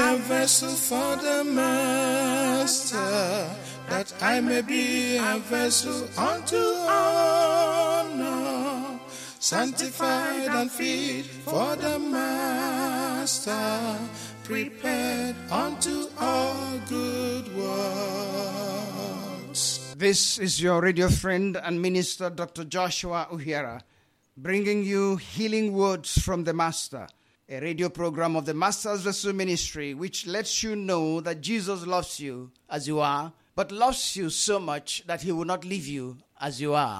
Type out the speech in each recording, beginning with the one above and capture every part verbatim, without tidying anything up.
a vessel for the Master, that I may be a vessel unto honor, sanctified and fit for the Master, prepared unto all good works. This is your radio friend and minister, Doctor Joshua Uhiera, bringing you healing words from the Master, a radio program of the Master's Vessel Ministry, which lets you know that Jesus loves you as you are, but loves you so much that he will not leave you as you are.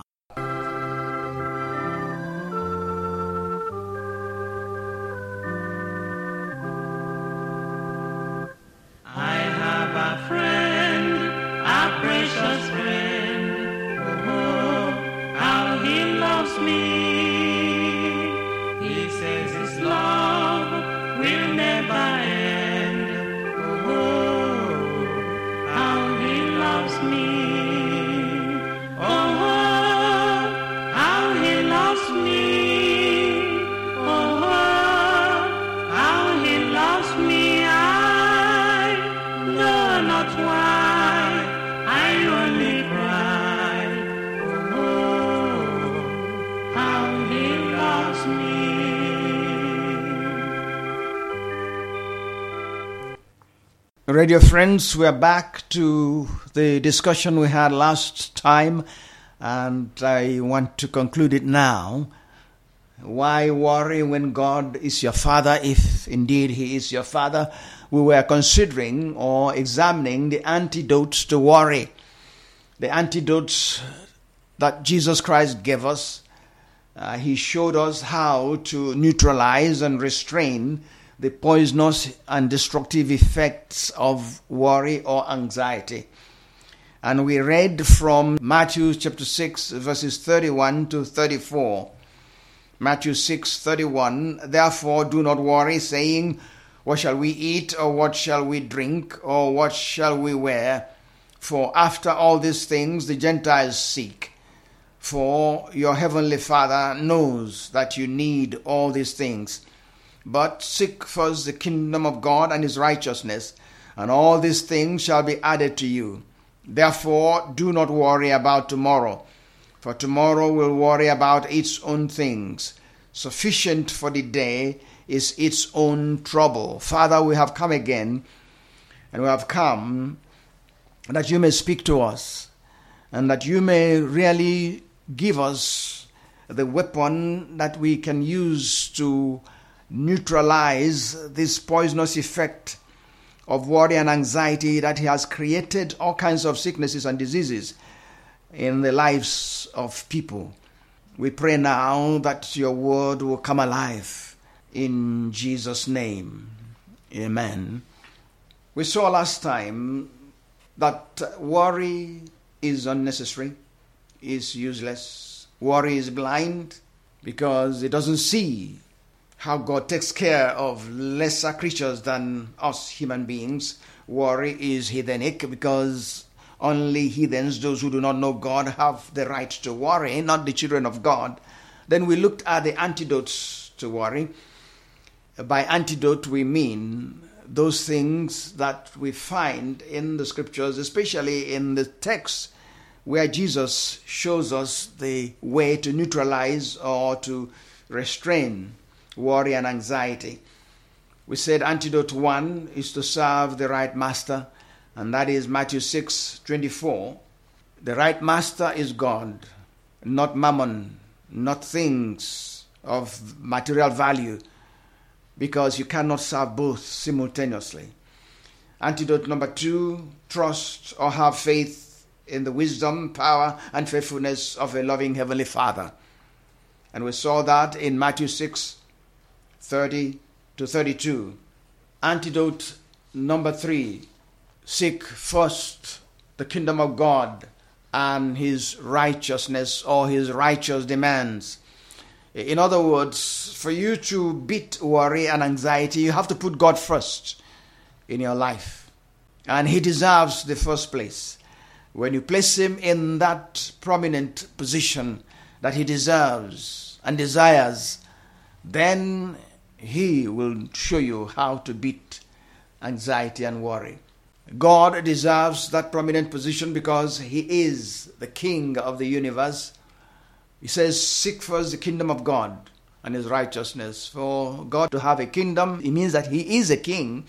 I have a friend, a precious friend. Oh, how he loves me. He says his love will never end. Oh, how he loves me. Oh, how he loves me. Oh, how he loves me. I know not why, I only cry. Oh, how he loves me. Radio friends, we are back to the discussion we had last time, and I want to conclude it now. Why worry when God is your Father, if indeed He is your Father? We were considering or examining the antidotes to worry, the antidotes that Jesus Christ gave us. Uh, he showed us how to neutralize and restrain the poisonous and destructive effects of worry or anxiety. And we read from Matthew chapter six, verses thirty-one to thirty-four. Matthew six, thirty-one, therefore do not worry, saying, what shall we eat, or what shall we drink, or what shall we wear? For after all these things the Gentiles seek. For your heavenly Father knows that you need all these things. But seek first the kingdom of God and his righteousness, and all these things shall be added to you. Therefore do not worry about tomorrow, for tomorrow will worry about its own things. Sufficient for the day is its own trouble. Father, we have come again, and we have come that you may speak to us, and that you may really give us the weapon that we can use to neutralize this poisonous effect of worry and anxiety that has created all kinds of sicknesses and diseases in the lives of people. We pray now that your word will come alive in Jesus' name. Amen. We saw last time that worry is unnecessary, is useless. Worry is blind because it doesn't see how God takes care of lesser creatures than us human beings. Worry is heathenic because only heathens, those who do not know God, have the right to worry, not the children of God. Then we looked at the antidotes to worry. By antidote, we mean those things that we find in the scriptures, especially in the text where Jesus shows us the way to neutralize or to restrain worry and anxiety. We said antidote one is to serve the right master, and that is Matthew six twenty-four. The right master is God, not mammon, not things of material value, because you cannot serve both simultaneously. Antidote number two, trust or have faith in the wisdom, power, and faithfulness of a loving Heavenly Father. And we saw that in Matthew six thirty to thirty-two. Antidote number three, seek first the kingdom of God and his righteousness or his righteous demands. In other words, for you to beat worry and anxiety, you have to put God first in your life. And he deserves the first place. When you place him in that prominent position that he deserves and desires, then he will show you how to beat anxiety and worry. God deserves that prominent position because He is the King of the universe. He says, seek first the kingdom of God and His righteousness. For God to have a kingdom, it means that He is a king.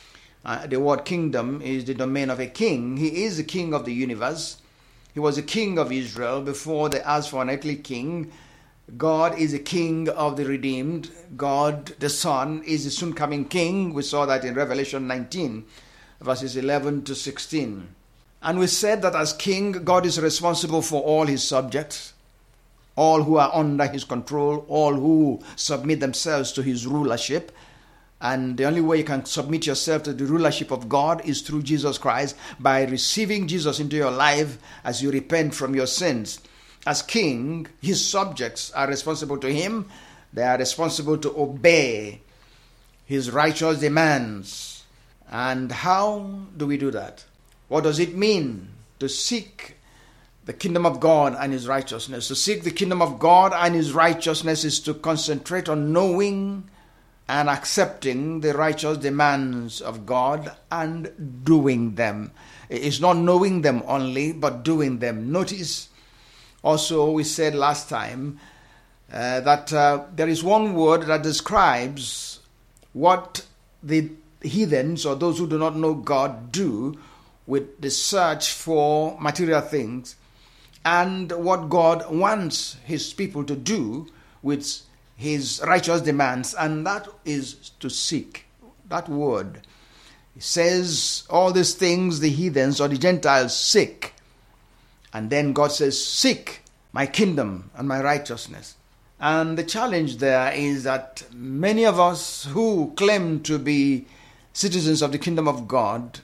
Uh, the word kingdom is the domain of a king. He is the King of the universe. He was a king of Israel before they asked for an earthly king. God is a king of the redeemed. God, the Son, is the soon coming king. We saw that in Revelation nineteen. Verses eleven to sixteen. And we said that as king, God is responsible for all His subjects, all who are under His control, all who submit themselves to His rulership. And the only way you can submit yourself to the rulership of God is through Jesus Christ, by receiving Jesus into your life as you repent from your sins. As king, His subjects are responsible to Him. They are responsible to obey His righteous demands. And how do we do that? What does it mean to seek the kingdom of God and His righteousness? To seek the kingdom of God and His righteousness is to concentrate on knowing and accepting the righteous demands of God and doing them. It's not knowing them only, but doing them. Notice also, we said last time uh, that uh, there is one word that describes what the heathens or those who do not know God do with the search for material things, and what God wants His people to do with His righteous demands, and that is to seek. That word, it says all these things the heathens or the Gentiles seek, and then God says, seek my kingdom and my righteousness. And the challenge there is that many of us who claim to be citizens of the kingdom of God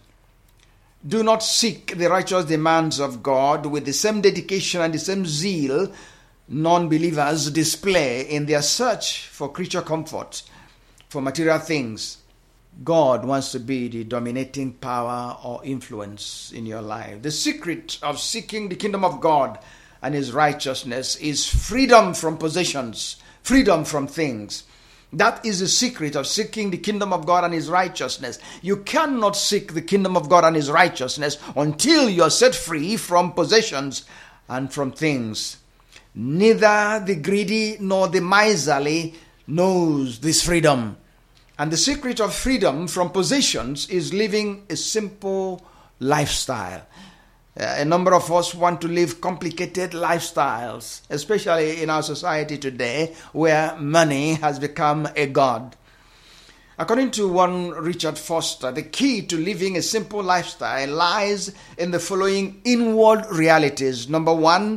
do not seek the righteous demands of God with the same dedication and the same zeal non-believers display in their search for creature comfort, for material things. God wants to be the dominating power or influence in your life. The secret of seeking the kingdom of God and His righteousness is freedom from possessions, freedom from things. That is the secret of seeking the kingdom of God and His righteousness. You cannot seek the kingdom of God and His righteousness until you are set free from possessions and from things. Neither the greedy nor the miserly knows this freedom. And the secret of freedom from possessions is living a simple lifestyle. Uh, a number of us want to live complicated lifestyles, especially in our society today, where money has become a god. According to one Richard Foster, the key to living a simple lifestyle lies in the following inward realities. Number one,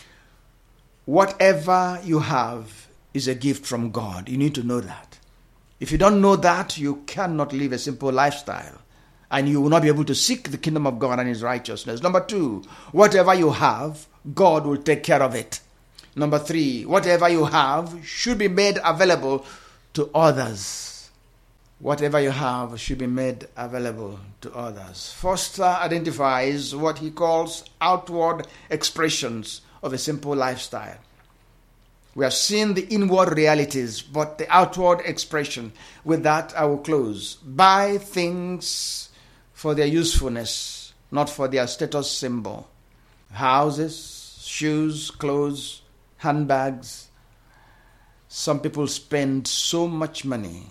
whatever you have is a gift from God. You need to know that. If you don't know that, you cannot live a simple lifestyle, and you will not be able to seek the kingdom of God and His righteousness. Number two, whatever you have, God will take care of it. Number three, whatever you have should be made available to others. Whatever you have should be made available to others. Foster identifies what he calls outward expressions of a simple lifestyle. We have seen the inward realities, but the outward expression. With that, I will close. Buy things for their usefulness, not for their status symbol. Houses, shoes, clothes, handbags. Some people spend so much money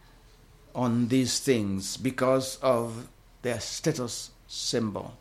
on these things because of their status symbol.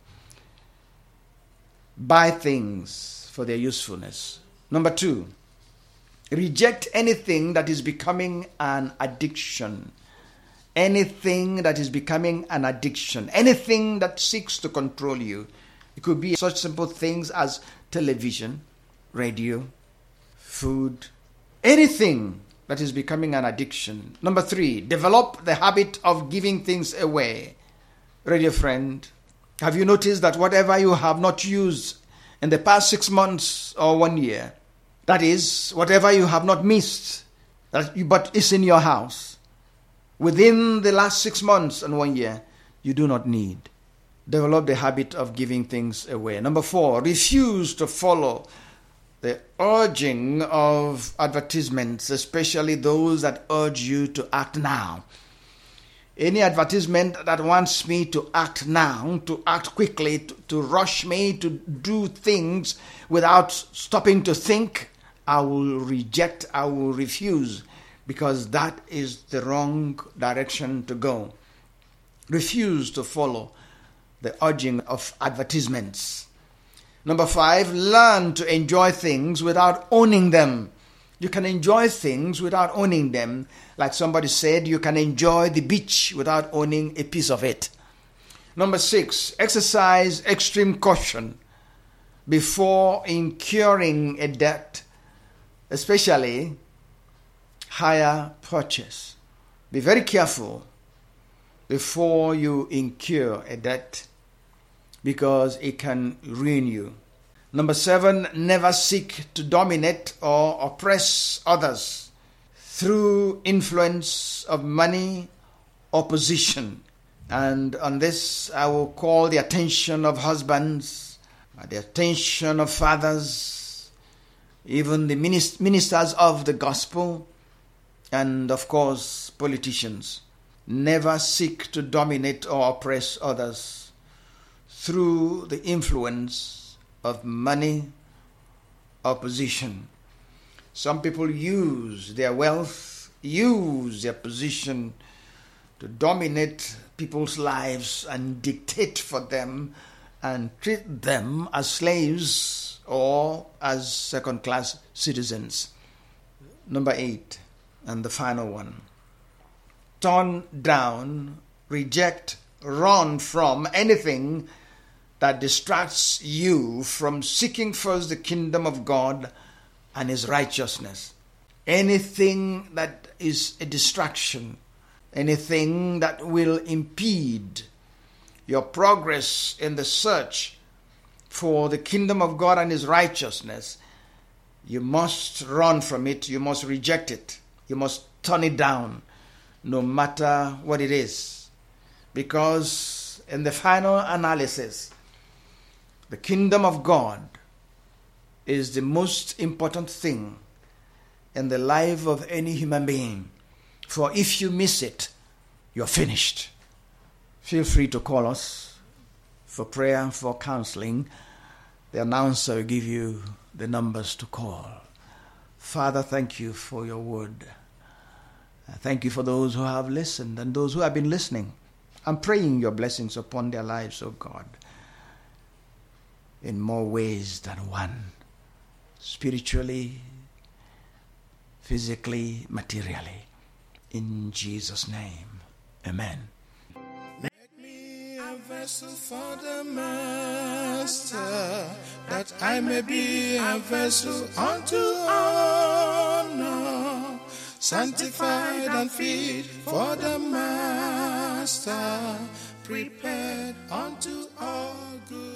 Buy things for their usefulness. Number two, reject anything that is becoming an addiction. Anything that is becoming an addiction. Anything that seeks to control you. It could be such simple things as television, radio, food, anything that is becoming an addiction. Number three, develop the habit of giving things away. Radio friend, have you noticed that whatever you have not used in the past six months or one year, that is, whatever you have not missed, that you, but is in your house, within the last six months and one year, you do not need. Develop the habit of giving things away. Number four, refuse to follow the urging of advertisements, especially those that urge you to act now. Any advertisement that wants me to act now, to act quickly, to, to rush me to do things without stopping to think, I will reject, I will refuse, because that is the wrong direction to go. Refuse to follow the urging of advertisements. Number five, learn to enjoy things without owning them. You can enjoy things without owning them. Like somebody said, you can enjoy the beach without owning a piece of it. Number six, exercise extreme caution before incurring a debt, especially hire purchase. Be very careful before you incur a debt, because it can ruin you. Number seven, never seek to dominate or oppress others through influence of money or position. And on this, I will call the attention of husbands, the attention of fathers, even the ministers of the gospel, and of course, politicians. Never seek to dominate or oppress others through the influence of money or position. Some people use their wealth, use their position to dominate people's lives and dictate for them and treat them as slaves or as second-class citizens. Number eight, and the final one. Turn down, reject, run from anything that distracts you from seeking first the kingdom of God and His righteousness. Anything that is a distraction, anything that will impede your progress in the search for the kingdom of God and His righteousness, you must run from it, you must reject it, you must turn it down, no matter what it is. Because in the final analysis, the kingdom of God is the most important thing in the life of any human being. For if you miss it, you're finished. Feel free to call us for prayer, for counseling. The announcer will give you the numbers to call. Father, thank you for your word. Thank you for those who have listened and those who have been listening. I'm praying your blessings upon their lives, oh God, in more ways than one. Spiritually, physically, materially. In Jesus' name, amen. Make me a vessel for the Master, that I may be a vessel unto honor, sanctified and fit for the Master, prepared unto all good.